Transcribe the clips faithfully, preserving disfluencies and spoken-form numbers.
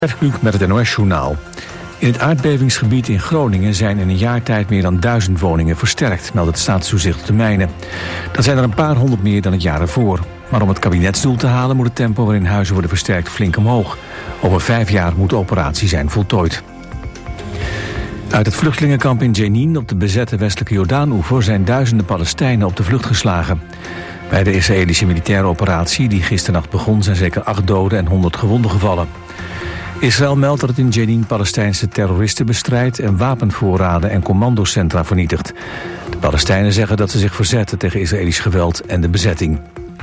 Kluk met het N O S-journaal. In het aardbevingsgebied in Groningen zijn in een jaar tijd meer dan duizend woningen versterkt, meldt het Staatstoezicht op de mijnen. Dat zijn er een paar honderd meer dan het jaar ervoor. Maar om het kabinetsdoel te halen moet het tempo waarin huizen worden versterkt flink omhoog. Over vijf jaar moet de operatie zijn voltooid. Uit het vluchtelingenkamp in Jenin op de bezette westelijke Jordaan-oever zijn duizenden Palestijnen op de vlucht geslagen. Bij de Israëlische militaire operatie die gisternacht begon zijn zeker acht doden en honderd gewonden gevallen. Israël meldt dat het in Jenin Palestijnse terroristen bestrijdt en wapenvoorraden en commandocentra vernietigt. De Palestijnen zeggen dat ze zich verzetten tegen Israëlisch geweld en de bezetting.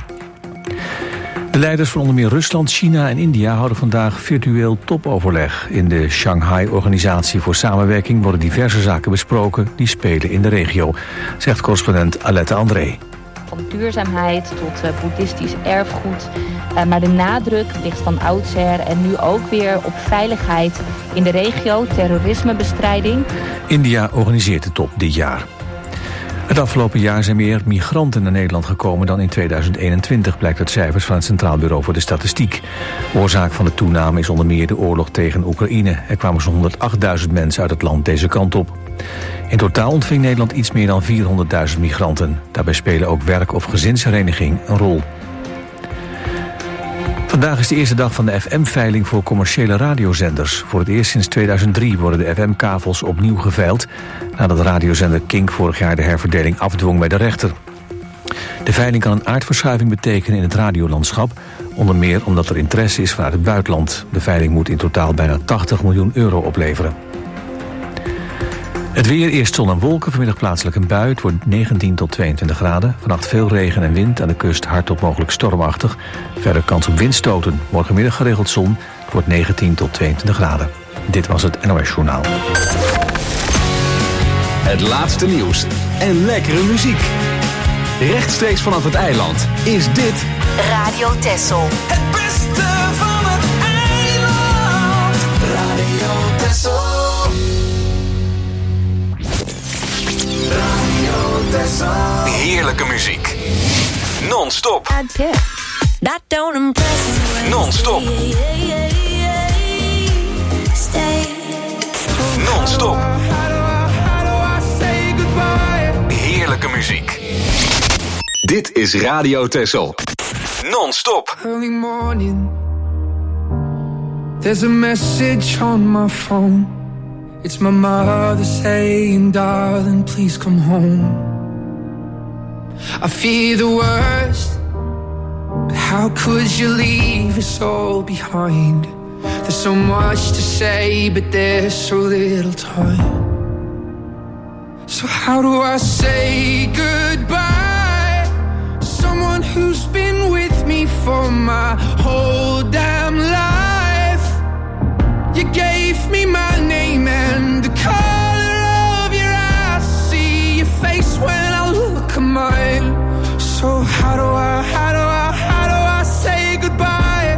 De leiders van onder meer Rusland, China en India houden vandaag virtueel topoverleg. In de Shanghai-organisatie voor samenwerking worden diverse zaken besproken die spelen in de regio, zegt correspondent Alette André. Van duurzaamheid tot uh, boeddhistisch erfgoed. Uh, maar de nadruk ligt van oudsher en nu ook weer op veiligheid in de regio, terrorismebestrijding. India organiseert de top dit jaar. Het afgelopen jaar zijn meer migranten naar Nederland gekomen dan in tweeduizend eenentwintig, blijkt uit cijfers van het Centraal Bureau voor de Statistiek. Oorzaak van de toename is onder meer de oorlog tegen Oekraïne. Er kwamen zo'n honderdachtduizend mensen uit het land deze kant op. In totaal ontving Nederland iets meer dan vierhonderdduizend migranten. Daarbij spelen ook werk- of gezinshereniging een rol. Vandaag is de eerste dag van de F M-veiling voor commerciële radiozenders. Voor het eerst sinds tweeduizend drie worden de F M-kavels opnieuw geveild, nadat radiozender Kink vorig jaar de herverdeling afdwong bij de rechter. De veiling kan een aardverschuiving betekenen in het radiolandschap, onder meer omdat er interesse is vanuit het buitenland. De veiling moet in totaal bijna tachtig miljoen euro opleveren. Het weer, eerst zon en wolken, vanmiddag plaatselijk een bui. Het wordt negentien tot tweeëntwintig graden. Vannacht veel regen en wind, aan de kust hard tot mogelijk stormachtig. Verder kans op windstoten. Morgenmiddag geregeld zon. Het wordt negentien tot tweeëntwintig graden. Dit was het N O S-journaal. Het laatste nieuws en lekkere muziek. Rechtstreeks vanaf het eiland is dit Radio Texel. Het beste van het eiland. Radio Texel. Heerlijke muziek. Non-stop. That don't impress me. Non-stop. Non-stop. Heerlijke muziek. Dit is Radio Texel. Non-stop. Early morning. There's a message on my phone. It's my mother saying, darling, please come home. I fear the worst, but how could you leave us all behind? There's so much to say, but there's so little time. So how do I say goodbye to someone who's been with me for my whole damn life? You gave me my name and the color of your eyes. See your face when I look at mine. So how do I, how do I, how do I say goodbye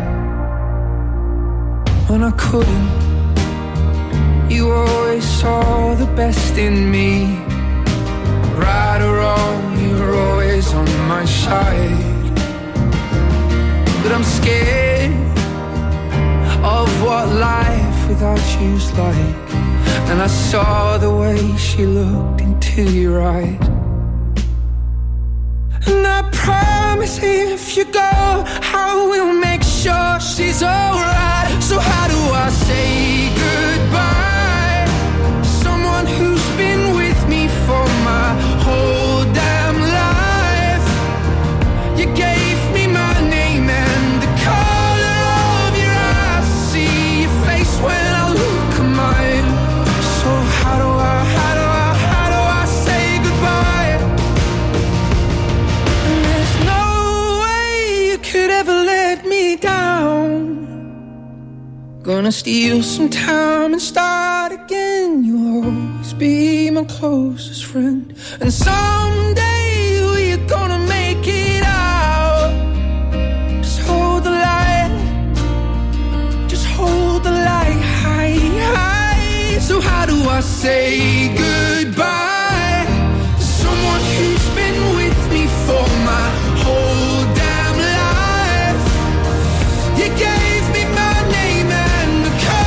when I couldn't? You always saw the best in me. Right or wrong, you were always on my side. But I'm scared of what life without you's like. And I saw the way she looked into your eyes. And I promise if you go, I will make sure she's alright. So how do I say goodbye to someone who's been with me for my whole damn life? You gave me my name and the color of your eyes. See your face when I look at mine. So how do I, how do I, how do I say goodbye? And there's no way you could ever let me down. Gonna steal some time and start again. You'll always be my closest friend. And someday we're gonna make it out. Just hold the light. Just hold the light high, high. So how do I say goodbye to someone who's been with me for my whole damn life? You gave me my name and the color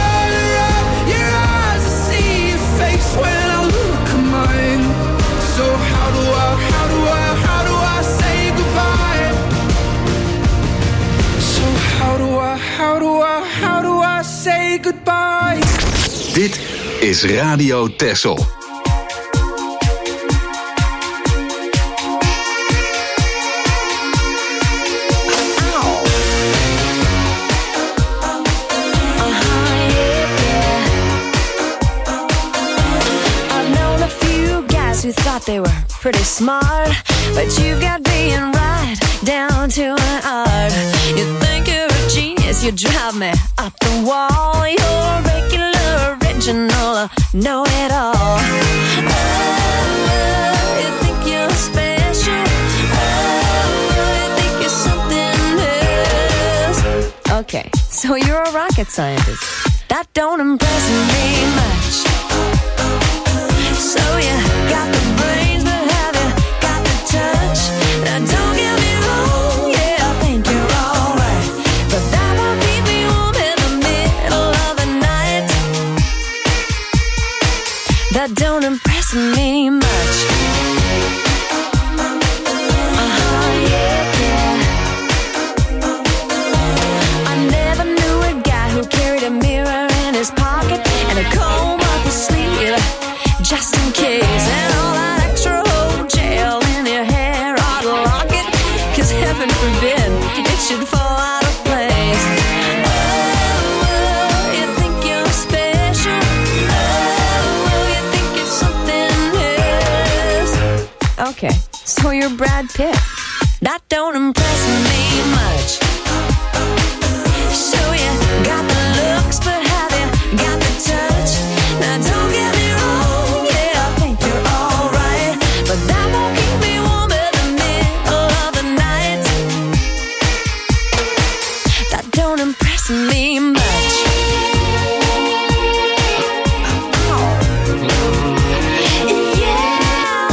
say goodbye. Dit is Radio Texel. Who thought they were pretty smart, but you've got being right down to an art. You think you're a genius, you drive me up the wall. You're regular, original, know-it-all. Oh, you think you're special. Oh, you think you're something else. Okay, so you're a rocket scientist. That don't impress me much. So you got the brains, but have you got the touch? Now don't get me wrong, yeah, I think you're alright, but that won't keep me warm in the middle of the night. That don't impress me much. Uh-huh, yeah, yeah. I never knew a guy who carried a mirror in his pocket and a comb up his sleeve, just in case, and all that extra old gel in your hair ought to lock it, cause heaven forbid it should fall out of place. Oh, you think you're special. Oh, you think you're something else. Okay, so you're Brad Pitt. That don't impress me much. So you got the looks, but have you got the touch? Now don't get me wrong, but that won't keep me warm in the middle of the night. That don't impress me much. Yeah.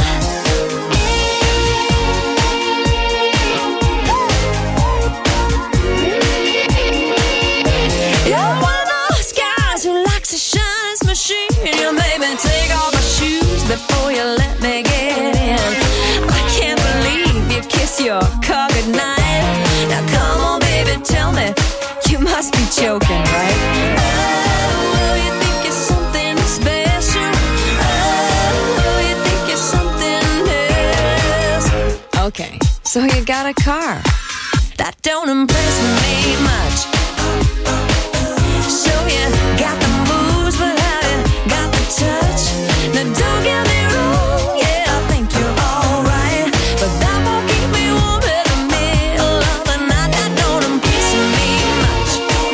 You're one of those guys who likes to shine his machine. You made me take off my shoes before you let me get in. I can't believe you kiss your car goodnight. Now come on, baby, tell me, you must be joking, right? Oh, you think you're something special. Oh, you think you're something else. Okay, so you got a car. That don't impress me much. So you got the moves, but have you got the touch? Now don't get me wrong, yeah, I think you're alright, but that won't keep me warm in the middle of the night. That don't impress me much.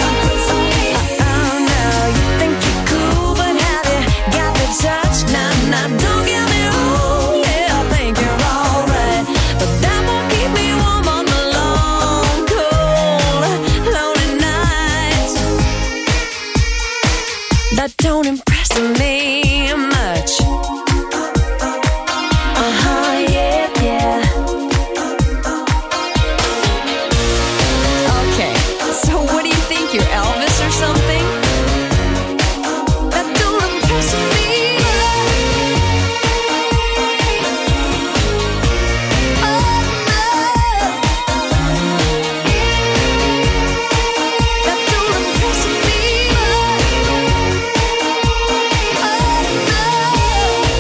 Oh no, you think you're cool, but have you got the touch? Nah, nah, don't get me wrong, yeah, I think you're alright, but that won't keep me warm on the long, cold, lonely nights. That don't impress me much. Uh-huh, yeah, yeah. Okay, so what do you think, you're Elvis or something? That don't impress me. Oh, no. That don't impress me. Oh, no.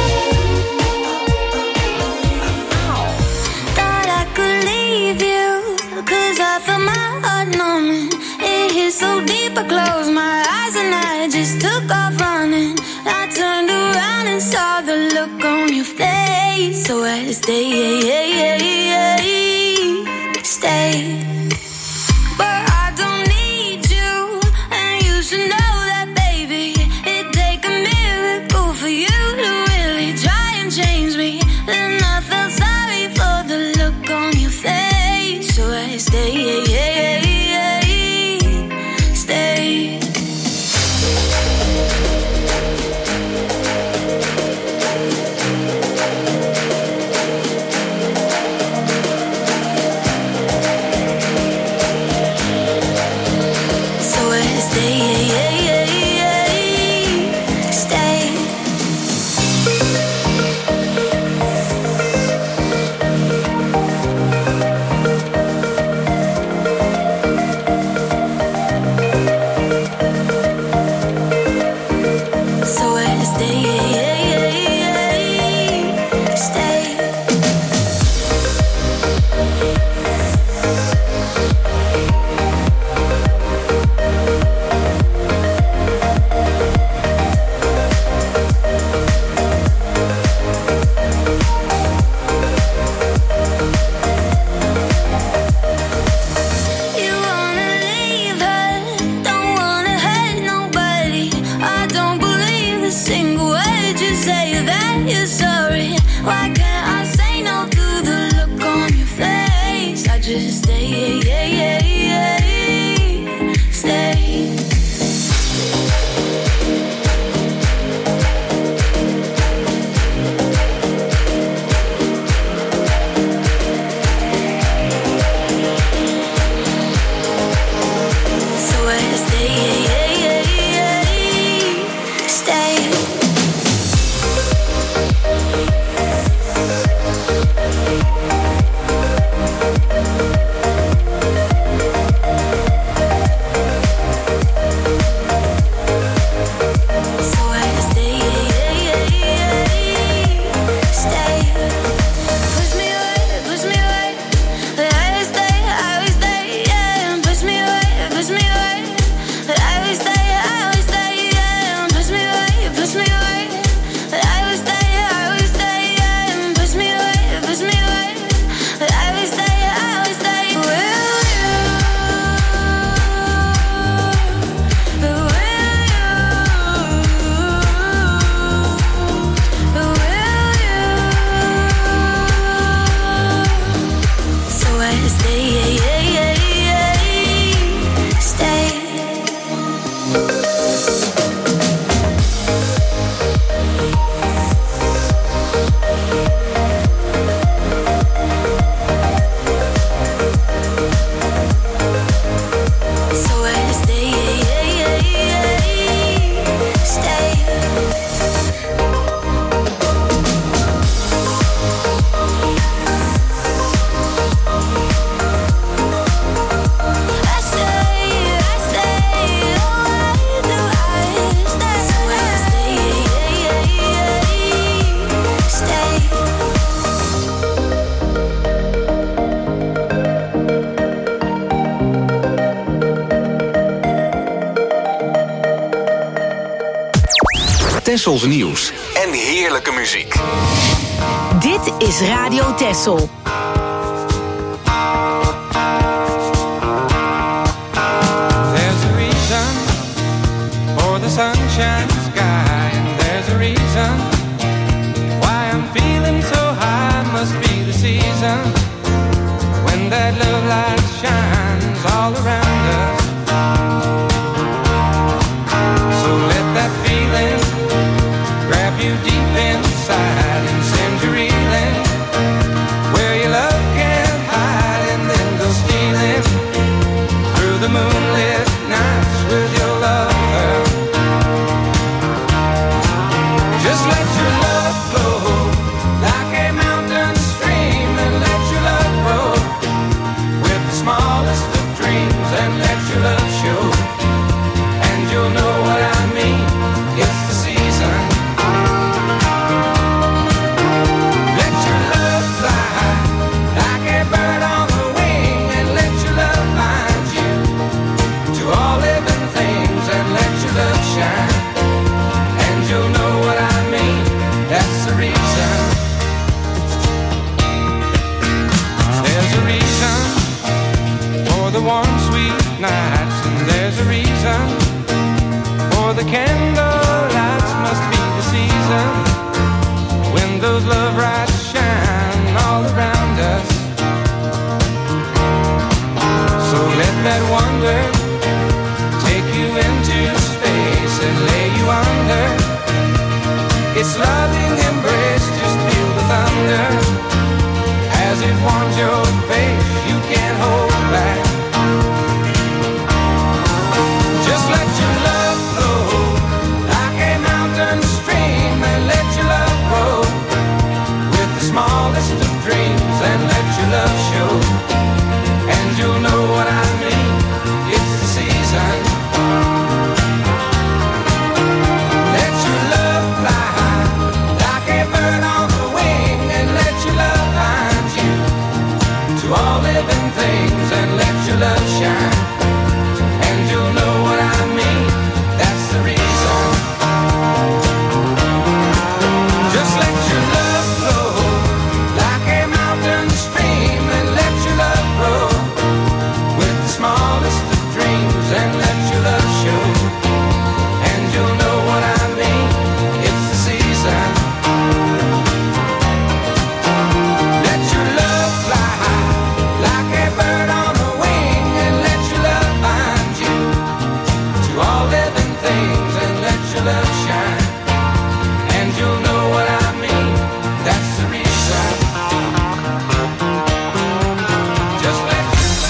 Tessels nieuws en heerlijke muziek. Dit is Radio Tessel. There's a reason for the sunshine sky, and there's a reason why I'm feeling so high. Must be the season when that love light shines all around us. So let that feeling grab you deep inside and send you reeling where your love can't hide, and then go stealing through the moonlit nights with your lover. Just let your love flow like a mountain stream, and let your love grow with the smallest of dreams, and let your love show, and you'll know what I mean. It's the season. Let your love fly like a bird on the wing, and let your love find you to all living things, and let your love shine, and you'll know what I mean. That's the reason. There's a reason for the warm, sweet nights, and there's a reason for the candle lights. Must be the season when those love lights shine all around us. So let that wonder take you into space and lay you under its loving embrace. Just feel the thunder as it warms your face. You can't hold back. Just let your love flow like a mountain stream, and let your love grow with the smallest of dreams, and let your love show, and you'll know what I mean. It's the season. Let your love fly like a bird on the wing, and let your love find you to all living things, and let your love shine, and you'll know what I mean. That's the reason. Just let your love flow like a mountain stream, and let your love grow with the smallest of dreams, and let your love show, and you'll know what I mean. It's the season. Let your love fly like a bird on the wing, and let your love find you to all living things, and let your love shine, and you'll know what I mean. That's the reason. Just let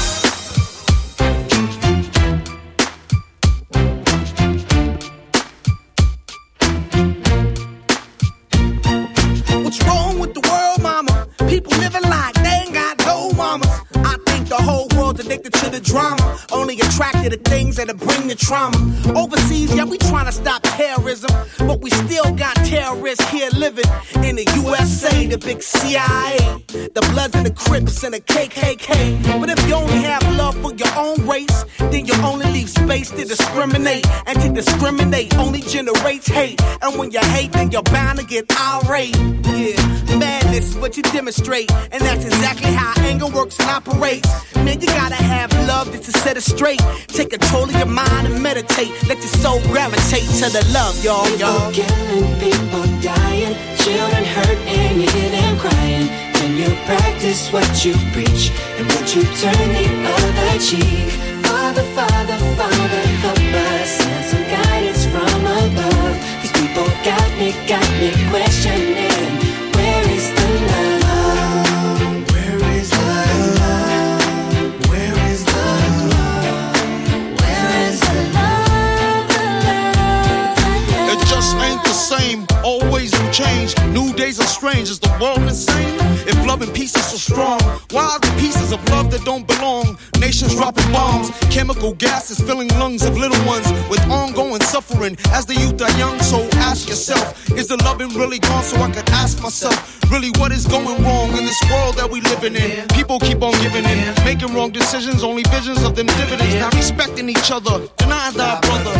What's wrong with the world, mama? People living like they ain't got no mamas. I think the whole world's addicted to the drama, only attracted to things that'll bring the trauma. Overseas, yeah, we trying to stop terrorism, but we still got terrorists here living in the U S A, the big C I A, the Bloods and the Crips and the K K K. But if you only have love for your own race, then you only leave space to discriminate, and to discriminate only generates hate. And when you hate, then you're bound to get irate. Yeah, madness is what you demonstrate, and that's exactly how anger works and operates. Man, you gotta have love just to set it straight. Take control of your mind and meditate. Let your soul gravitate to the love, y'all, y'all. People killing, people dying, children hurt and you hear them crying. When you practice what you preach, and would you turn the other cheek? Father, Father, Father, help us, send some guidance from above. These people got me, got me questioning, where is the love? Where is the love? Where is the love? Where is the love, the love, the love? It just ain't the same, always new change. New days are strange, is the world insane? If love and peace is so strong, why are the pieces of love that don't belong? Nations dropping bombs, chemical gases filling lungs of little ones with ongoing suffering as the youth are young. So ask yourself, is the loving really gone? So I could ask myself, really what is going wrong in this world that we living in? People keep on giving in, making wrong decisions, only visions of them dividends. Not respecting each other, denying thy brother. A war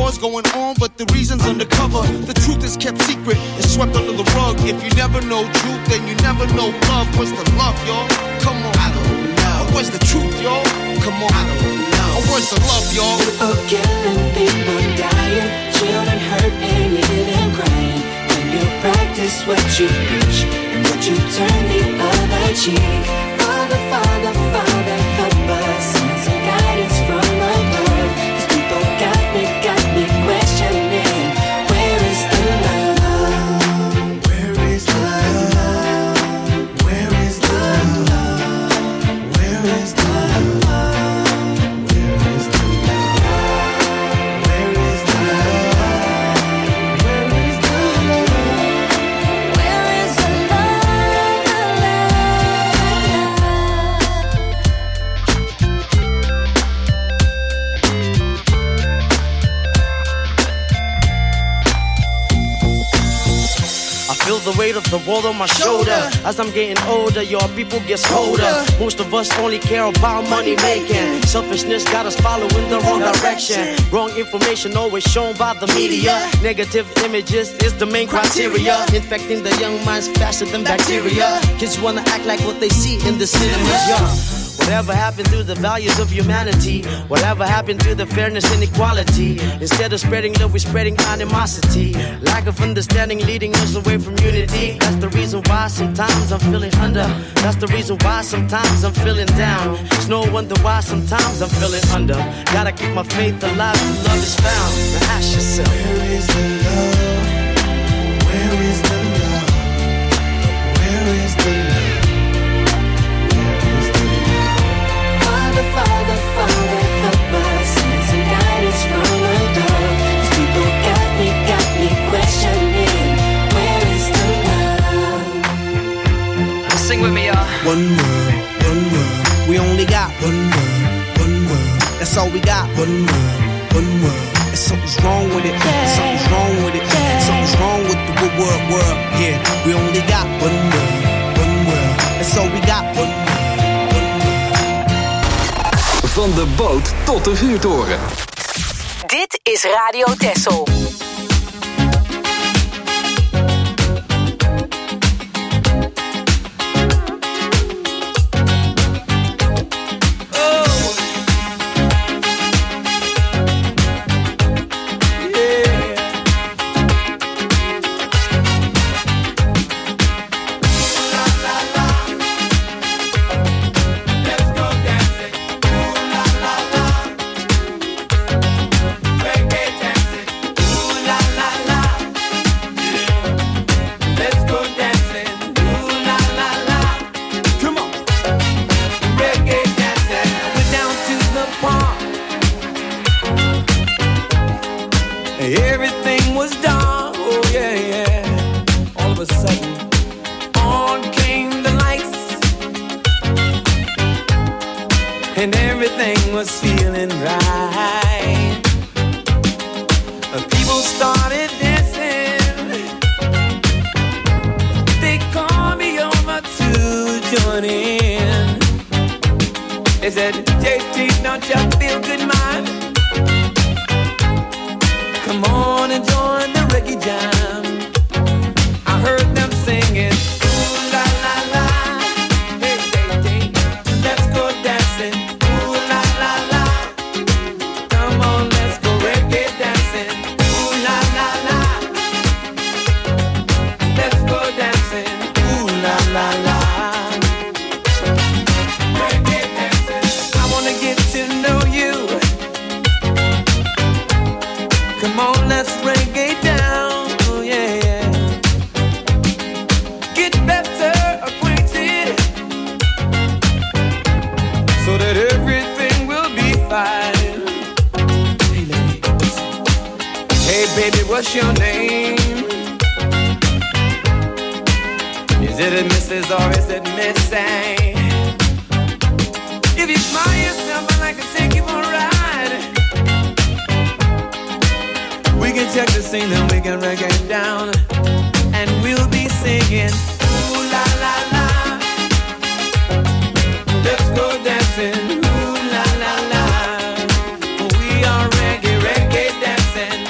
wars going on, but the reason's undercover. The truth is kept secret, it's swept under the rug. If you never know truth, then you never know love. Where's the love, y'all? Come on. I don't know. Where's the truth, y'all? Come on. I don't know. Where's the love, y'all? People killing, people dying, children hurt and you hear them crying. When you practice what you preach and what you turn the other cheek. Father, Father, Father, help us. Send some guidance from above. These people got me, got me questioning. Where is the love? Where is the love? Where is the love? Where is the love? Where is the love? Where is the love? Where is the love? Where is the love, the I feel the weight of the world on my shoulder. As I'm getting older, your people gets colder. Most of us only care about money making. Selfishness got us following the wrong direction. Wrong information always shown by the media. Negative images is the main criteria. Infecting the young minds faster than bacteria. Kids wanna act like what they see in the cinemas, yeah. Whatever happened to the values of humanity? Whatever happened to the fairness and equality? Instead of spreading love, we're spreading animosity. Lack of understanding leading us away from unity. That's the reason why sometimes I'm feeling under. That's the reason why sometimes I'm feeling down. It's no wonder why sometimes I'm feeling under. Gotta keep my faith alive till love is found. Now ask yourself, Where is the love? Where is the love? Where is the love? Father, Father, Father, help us. Send some guidance from above. These people got me, got me questioning. Where is the love? sing with me, y'all. One world, one world. We only got one world, one world. That's all we got. One world, one world. And something's wrong with it. Something's wrong with it. Something's wrong with the good world, world. Yeah, we only got one world, one world. That's all we got. One world. Van de boot tot de vuurtoren. Dit is Radio Texel. Everything was dark, oh yeah, yeah. All of a sudden, on came the lights, and everything was feeling right. People started dancing. They called me over to join in. They said, J T, don't you feel good, man? Come on and join the reggae jam. I heard them singing, ooh la la la, hey hey hey, let's go dancing, ooh la la la. Come on, let's go reggae dancing, ooh la la la. Let's go dancing, ooh la la la. Reggae dancing, I wanna get to know you. Come on, let's reggae down, oh yeah, yeah. Get better acquainted, so that everything will be fine. Hey ladies, hey baby, what's your name? Is it a Missus or is it Missy? If you smile yourself, I'd like to take you for a ride. We can check the scene, then we can reggae down, and we'll be singing, ooh la la la. Let's go dancing, ooh la la la. We are reggae, reggae dancing,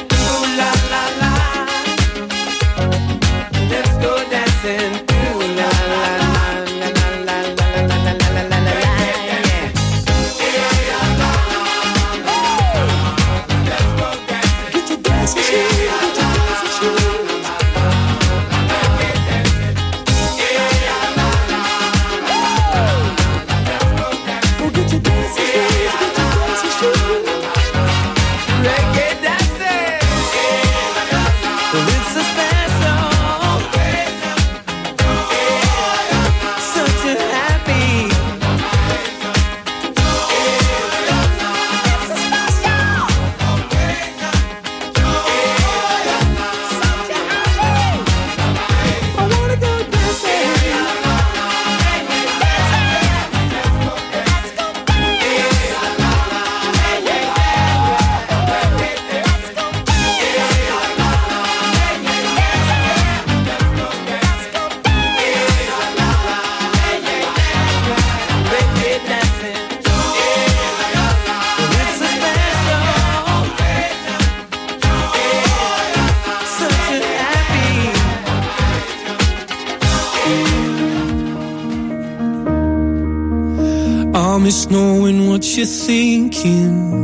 miss knowing what you're thinking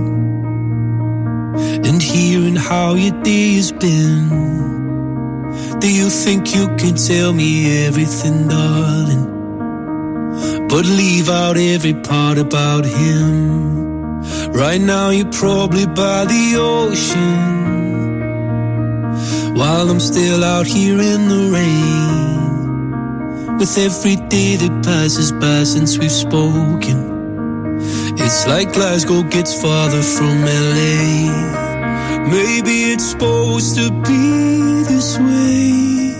and hearing how your day has been. Do you think you can tell me everything, darling, but leave out every part about him? Right now you're probably by the ocean, while I'm still out here in the rain. With every day that passes by since we've spoken, it's like Glasgow gets farther from L A. Maybe it's supposed to be this way,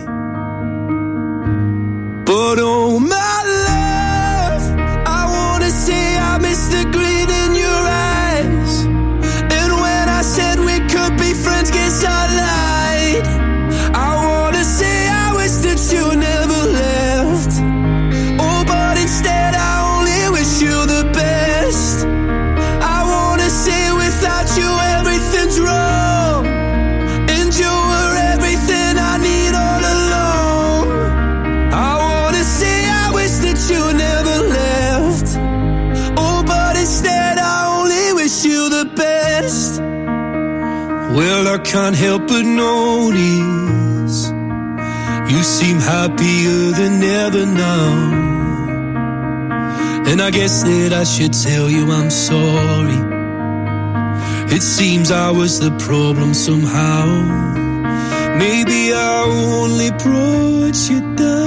but oh my love, I wanna say I miss the green in your eyes. And when I said we could be friends, guess I lied. I wanna say I wish that you never left. Oh, but instead I only wish you the best. I wanna say without you everything's wrong, and you were everything I need all along. I wanna say I wish that you never left. Oh, but instead I only wish you the best. Well, I can't help but notice you seem happier than ever now, and I guess that I should tell you I'm sorry. It seems I was the problem somehow. Maybe I only brought you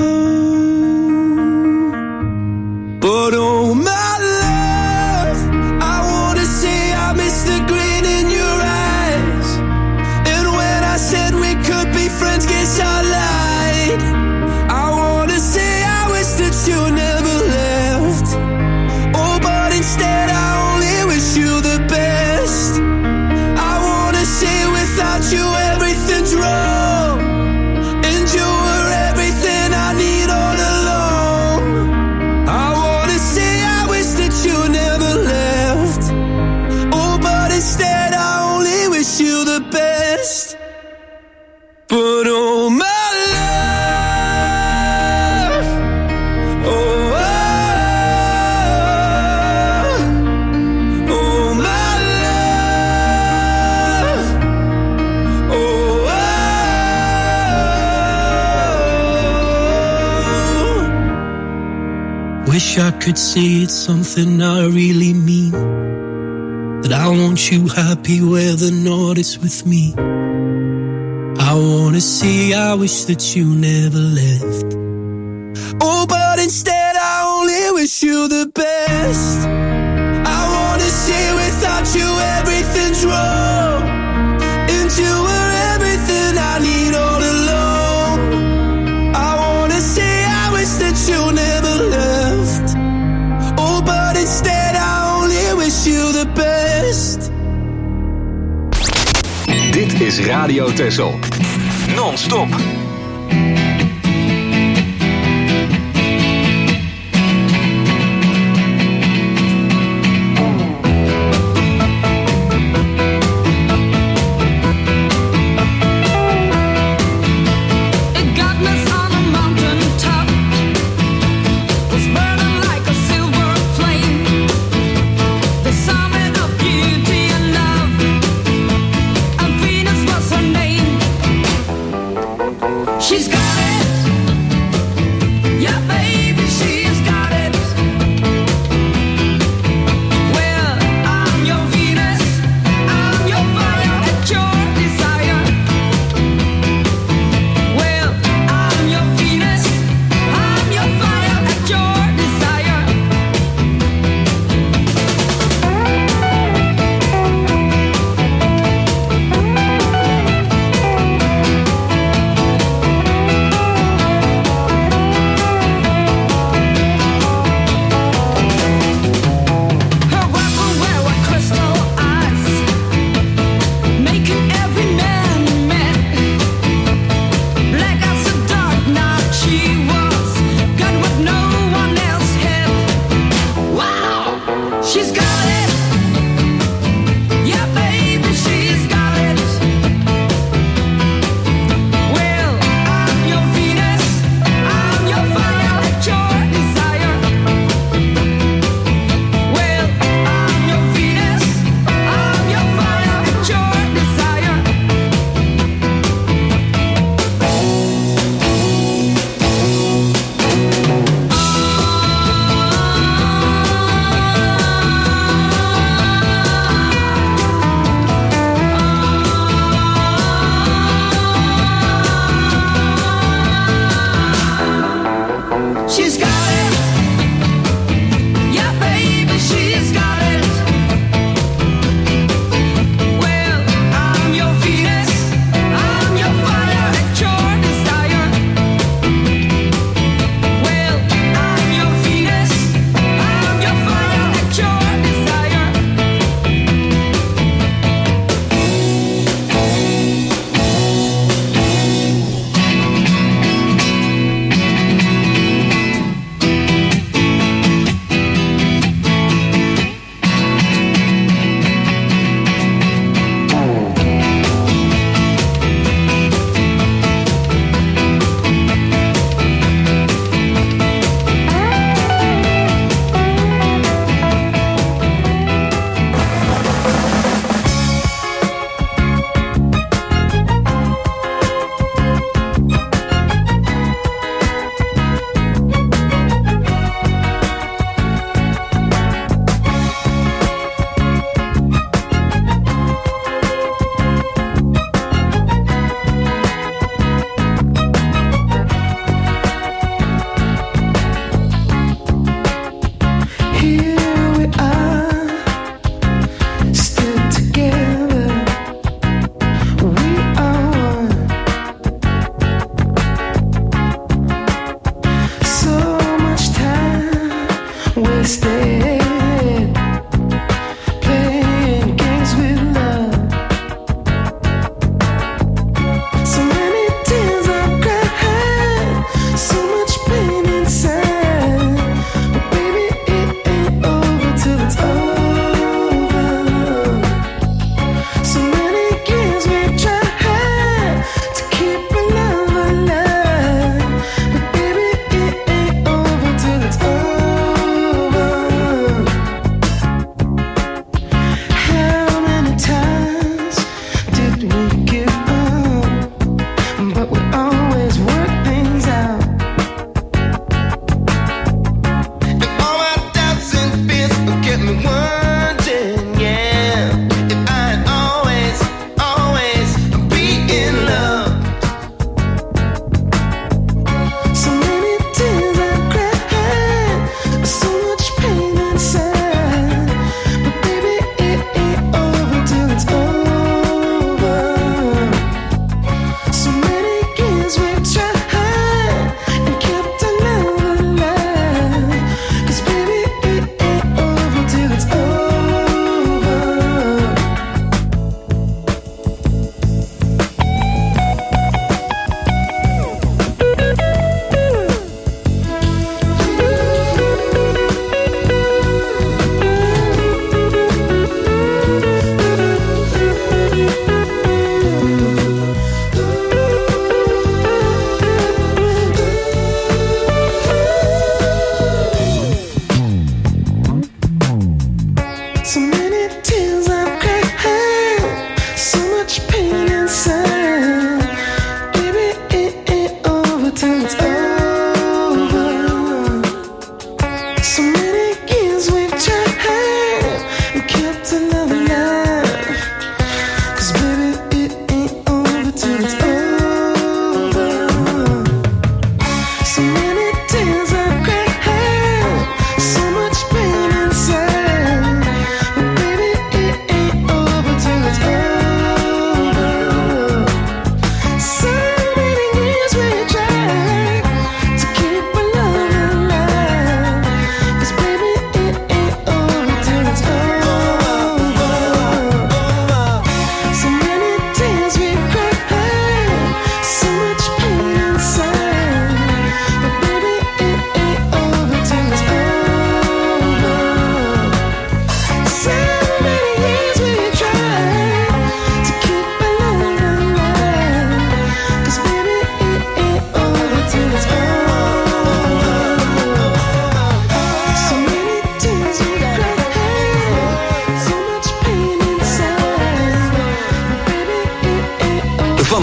down, but oh my love, I wanna say I miss the green in your eyes. And when I said we could be friends, guess I lied. I wanna say I wish that you never left. Oh, but instead I only wish you the best. I wanna say without you everything's wrong, and you were everything I need all along. I wanna say I wish that you never left. Oh, but instead I only wish you the best. But oh my love, oh, oh, oh my love, oh, oh. Wish I could say it's something I really mean, that I want you happy where the north is with me. I wanna say I wish that you never left. Oh, but instead I only wish you the best. I wanna say without you everything's wrong, and you were everything I need all along. I wanna say I wish that you never left. Oh, but instead I only wish you the best. Dit is Radio Texel. Non-stop. She's got it. Yeah, baby, she's got it. Well, I'm your Venus, I'm your fire at your desire. Well, I'm your Venus, I'm your fire at your desire.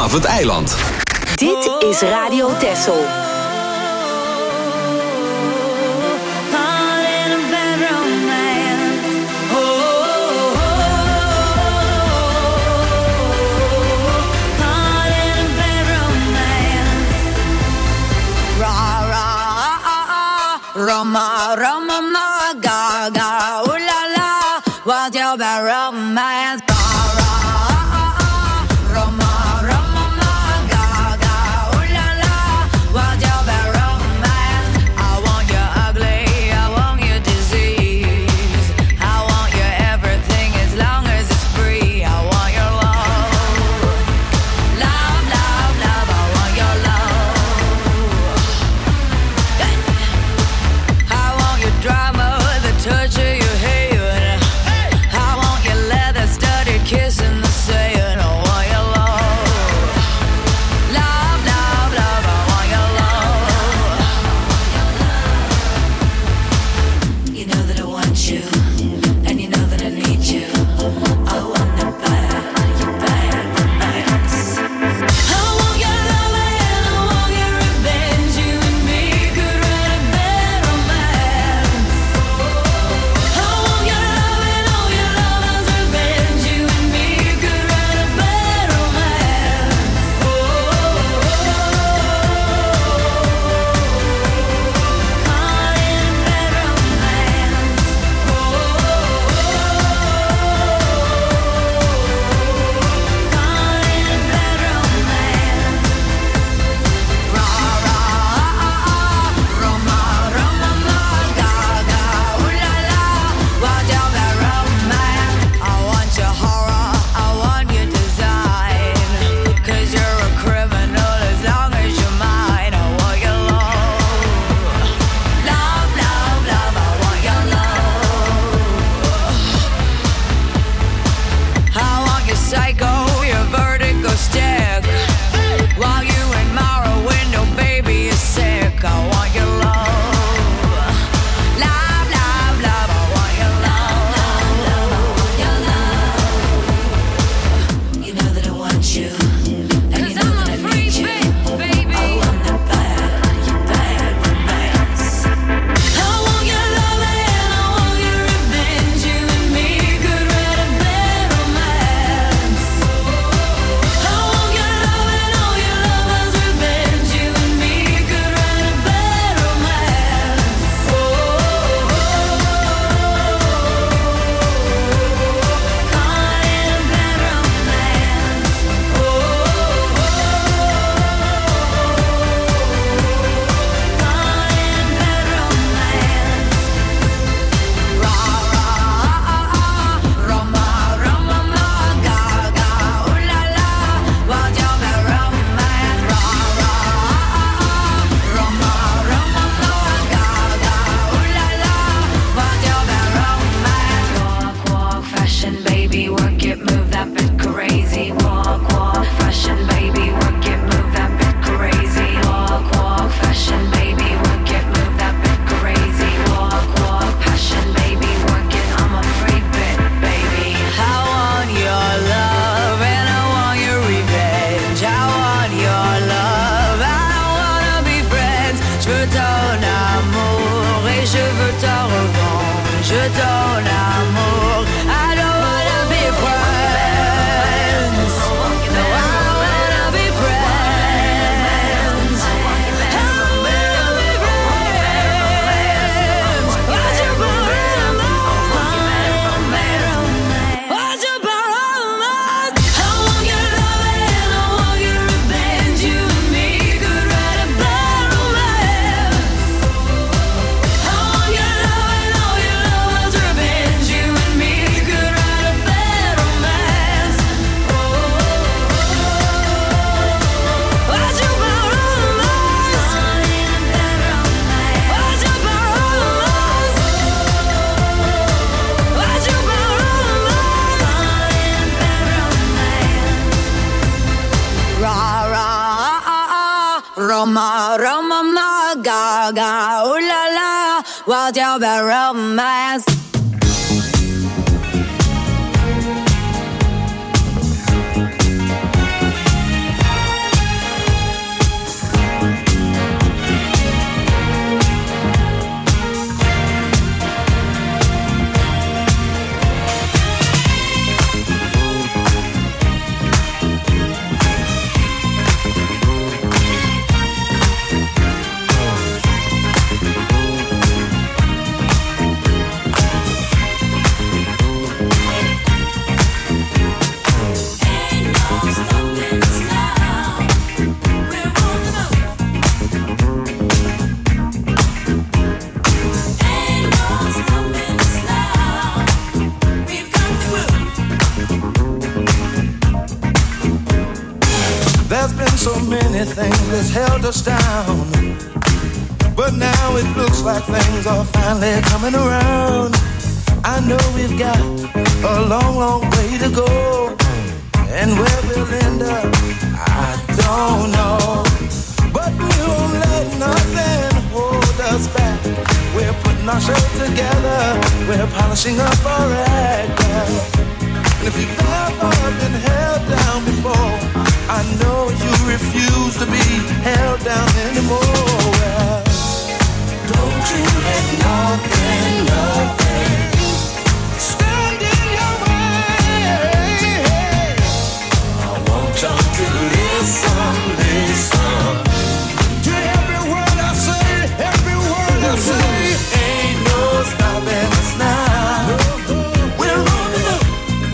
vanaf het eiland. Dit is Radio Texel. Roma, Roma, ma, ga, ga, ooh la la, what's your bad romance? Roma, Roma, ma, ga, ga, ooh la la, what's your bad romance? There's been so many things that's held us down, but now it looks like things are finally coming around. I know we've got a long, long way to go, and where we'll end up, I don't know. But we won't let nothing hold us back. We're putting our show together, we're polishing up our act. And if you've ever been held down before, I know you refuse to be held down anymore. Well, don't you let nothing, nothing stand in your way. I want you to listen, listen to every word I say, every word I say. Ain't no stopping us now. We're on the move.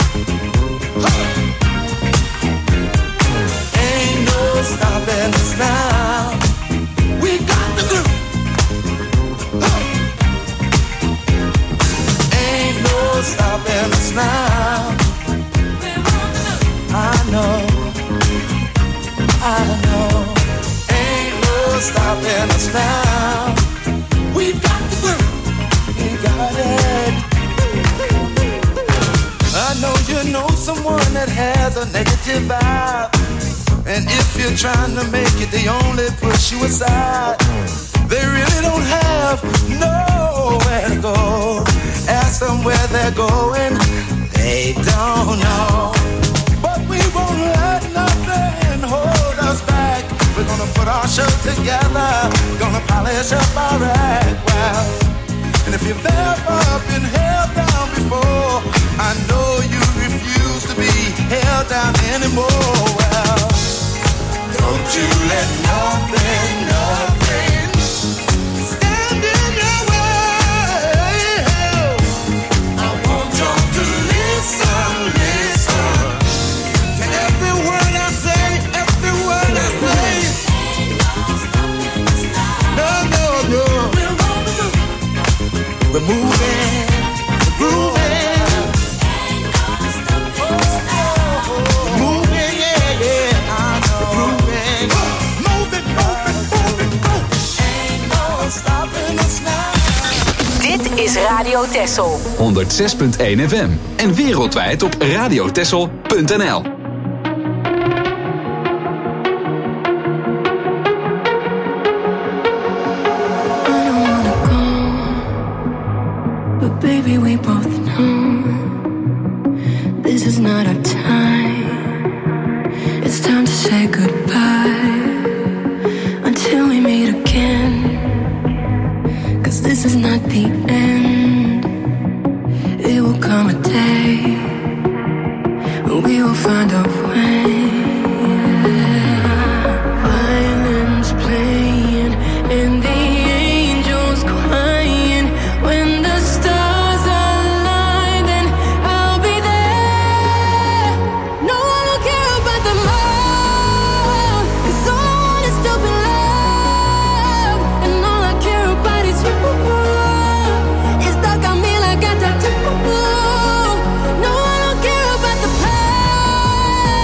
Ain't no stopping us now. We got the groove. Ain't no stopping us now. I know, I know. Ain't no stopping us now. We've got the groove. We got it. I know you know someone that has a negative vibe, and if you're trying to make it, they only push you aside. They really don't have nowhere to go. Ask them where they're going, they don't know. But we won't let nothing hold us back. We're gonna put our show together, gonna polish up our act. Well, and if you've ever been held down before, I know you refuse to be held down anymore. Well, don't you let nothing, nothing stand in your way. I want you to listen, listen to every word I say, every word I say. No, no, no. We're moving, we're grooving. We're moving, yeah, yeah. I know. We're grooving. Moving, moving, moving, moving. Ain't no stopping us now. Dit is Radio Texel. honderd zes punt één F M en wereldwijd op radiotexel punt n l. But baby, we both know this is not our time. It's time to say goodbye until we meet again. 'Cause this is not the end. It will come a day when we will find a way. Violins playing and the angels crying. When the stars align, then I'll be there. No, I don't care about the more, 'cause all I want is to be loved, and all I care about is you. It's stuck on me like a tattoo. No, I don't care about the past.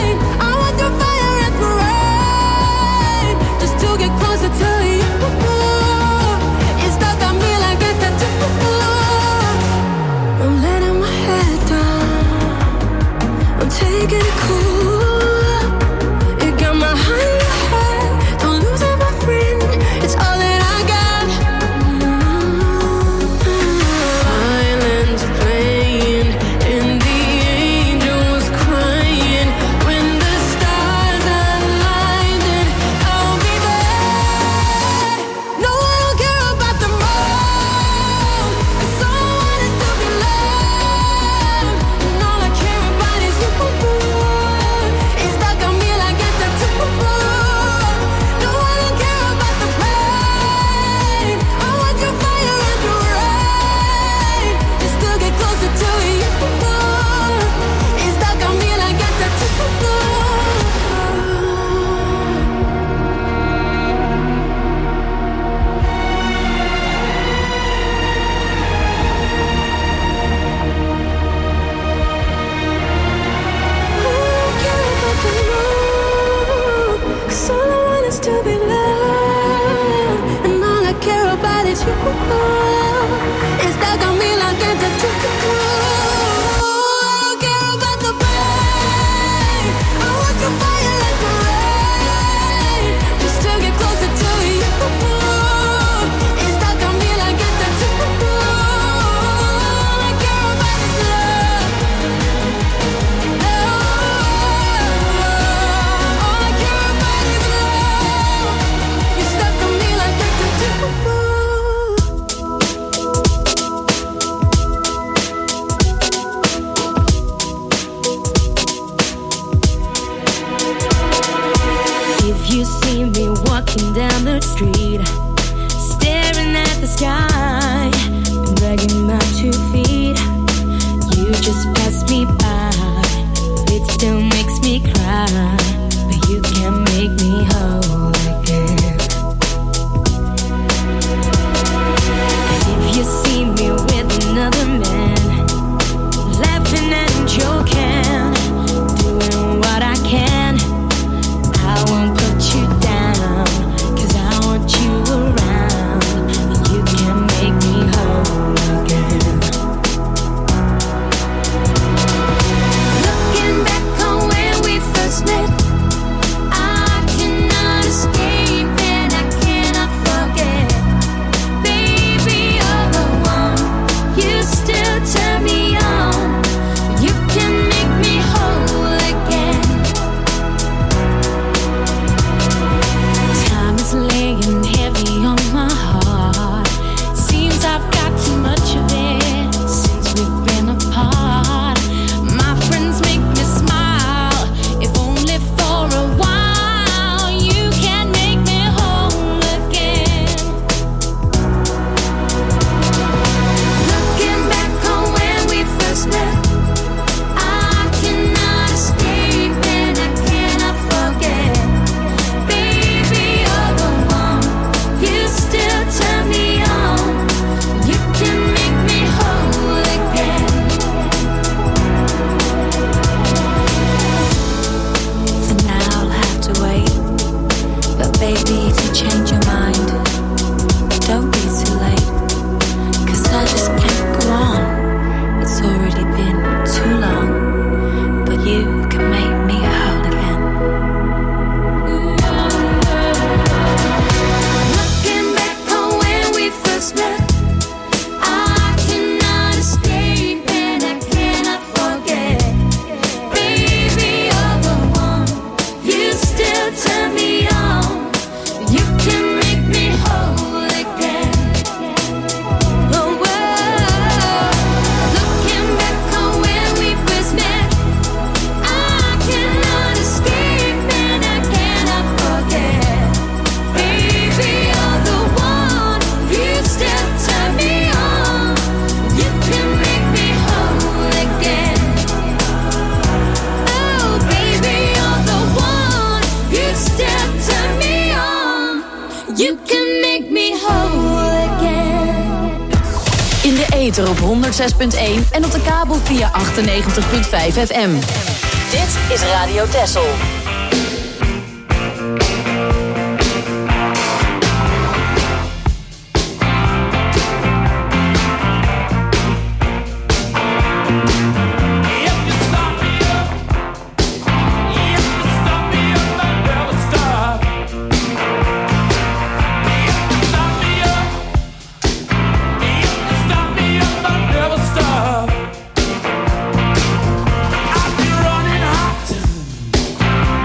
see me walking down the street, staring at the sky, and dragging my two feet. You just pass me by, it still makes me cry, but you can't make me whole again. If you see me with another man, laughing and joking, doing what I can, I won't put you down, 'cause I want you around, and you can make me whole again. Looking back on when we first met, I cannot escape and I cannot forget. Baby, you're the one, you still turn me on, you can make me whole again. Time is laying heavy on my heart, seems I've got too much of it since we've been apart. My friends make me smile, if only for a while. You can make me whole again. Looking back on when we first met, I cannot escape and I cannot forget. Baby, you're the one, you still turn me on, you can make me whole again. For now I'll have to wait, but baby, if you change your mind, don't be too late, 'cause I just can't go on. It's already been too long, but you can make me whole again. Looking back on when we first met, I cannot escape and I cannot forget. Baby, you're the one, you still turn me on, you can make me whole again. Oh, whoa. Looking back on when we first met, I cannot escape and I cannot forget. Baby, you're the one, you still turn me on, you can make me whole again. Oh, baby, you're the one, you still turn me on, you can make me whole again. In de ether op honderdzes punt één en op de kabel via achtennegentig punt vijf F M. Dit is Radio Texel. I've been running hot.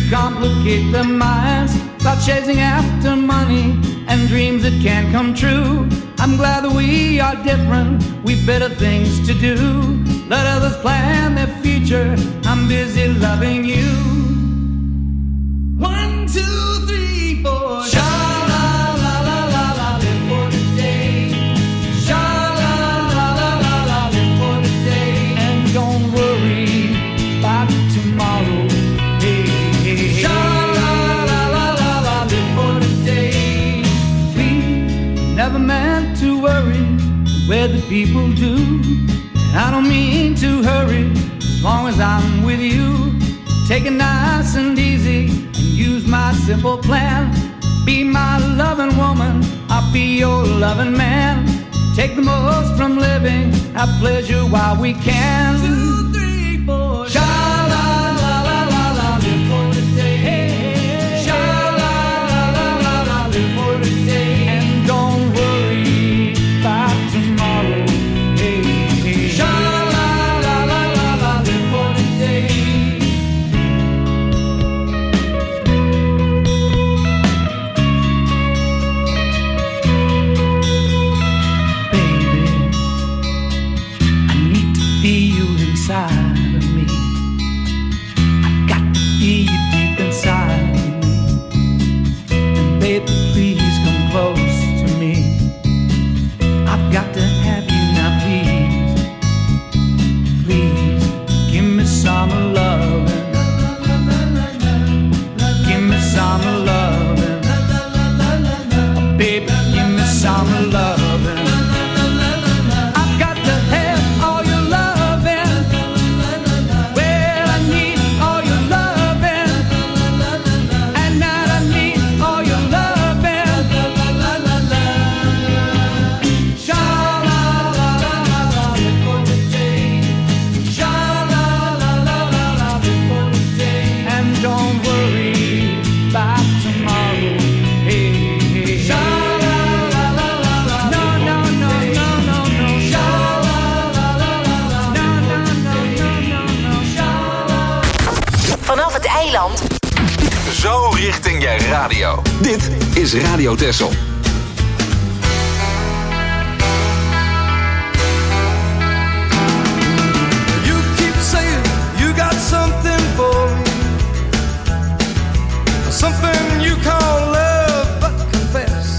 complicate their minds about chasing after money and dreams that can't come true. I'm glad that we are different, we've better things to do. Let others plan their future, I'm busy loving you. One, two, three, four. Sha-la-la-la-la-la, live for today. Sha-la-la-la-la-la, live for today. And don't worry about tomorrow. Hey, hey, hey. Sha-la-la-la-la-la, live for today. We never meant to worry the way the people do. And I don't mean to hurry as long as I'm with you. Take it nice and easy and use my simple plan. Be my loving woman, I'll be your loving man. Take the most from living, have pleasure while we can. Two, three, four. Sha-la-la-la-la-la, live for today. Hey, sha-la-la-la-la-la, live for today. And don't worry about tomorrow. Hey, hey. Sha-la-la-la-la-la, live for today. Inside of me, I've got to feel you deep inside of me. And baby, please come close to me. I've got to have you now, please. Please, give me some loving. Give me some loving. Baby, give me some loving. Zo richting je radio. Dit is Radio Texel. You keep saying you got something for me, something you call love, but confess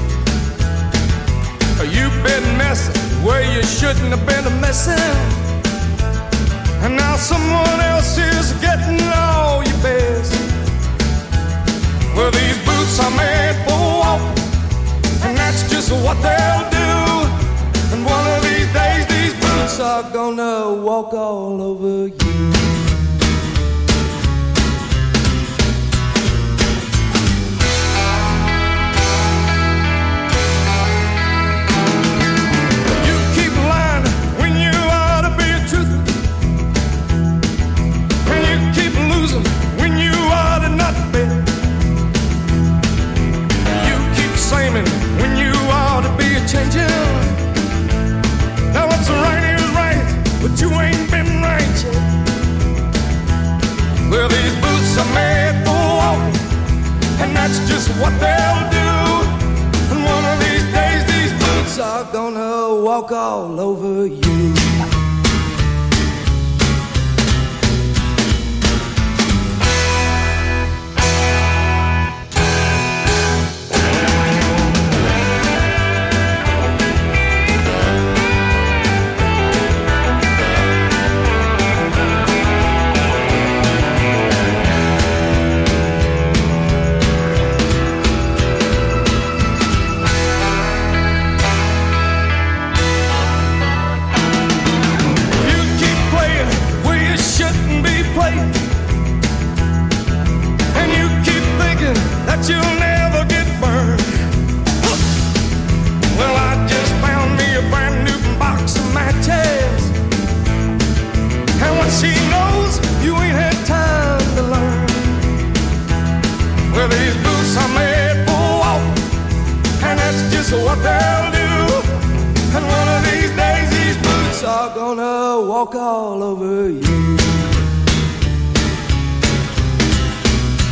you've been messing where you shouldn't have been messing, and now someone else is getting all your best. Well, these boots are made for walking, and that's just what they'll do. And one of these days, these boots are gonna walk all over you. You keep lying when you ought to be a truth, and you keep losing when you ought to not be. When you ought to be a changing. Now what's right is right, but you ain't been right yet. Well, these boots are made for walking, and that's just what they'll do. And one of these days, these boots are gonna walk all over you. You'll never get burned. Well, I just found me a brand new box of matches, and when she knows you ain't had time to learn. Well, these boots are made for walking, and that's just what they'll do. And one of these days, these boots are gonna walk all over you.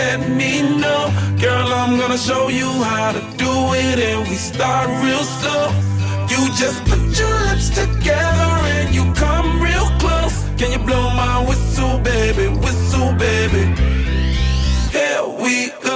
let me know. Girl, I'm gonna show you how to do it, and we start real slow. You just put your lips together and you come real close. Can you blow my whistle, baby, whistle, baby? Here we go.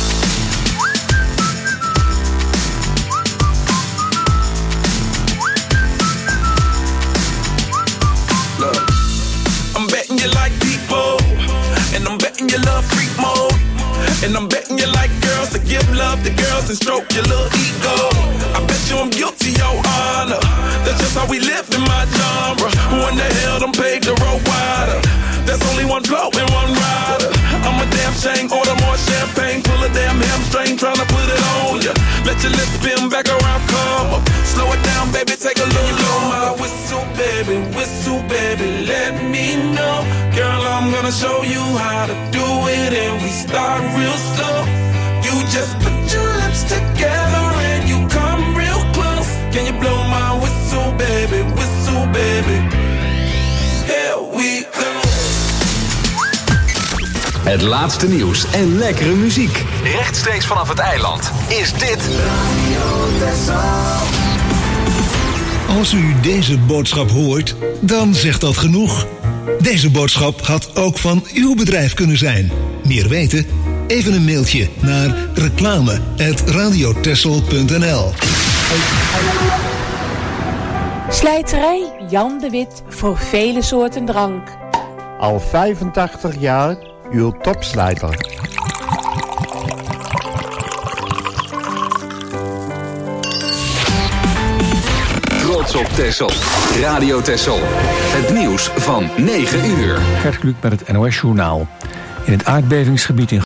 Look, I'm betting you like people, and I'm betting you love freak mode, and I'm betting you like girls to give love to girls and stroke your little ego. I bet you I'm guilty, your honor. That's just how we live in my genre. Who in the hell done paved the road wider? There's only one flow and one rider. I'm a damn shame, order more champagne, pull a damn hamstring, tryna put it on ya. Let your lips spin back around, come up. Slow it down, baby, take a look. Blow my whistle, baby, whistle, baby, let me know. Girl, I'm gonna show you how to do it, and we start real slow. You just put your lips together and you come real close. Can you blow my whistle, baby, whistle, baby? Here we go. Het laatste nieuws en lekkere muziek. Rechtstreeks vanaf het eiland is dit Als u deze boodschap hoort, dan zegt dat genoeg. Deze boodschap had ook van uw bedrijf kunnen zijn. Meer weten? Even een mailtje naar reclame at radiotessel punt n l. Slijterij Jan de Wit voor vele soorten drank. Al vijfentachtig jaar uw topslijter. Trots op Texel. Radio Texel. Het nieuws van negen uur. Gert Kluk met het N O S-journaal. In het aardbevingsgebied in